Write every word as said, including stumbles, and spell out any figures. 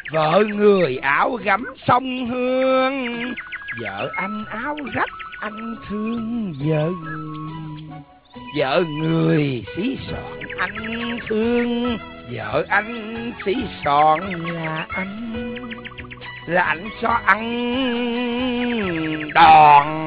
Vợ người áo gấm sông Hương, vợ anh áo rách anh thương vợ người. Vợ người xí soạn anh thương, vợ anh xí soạn là anh, là anh cho ăn đòn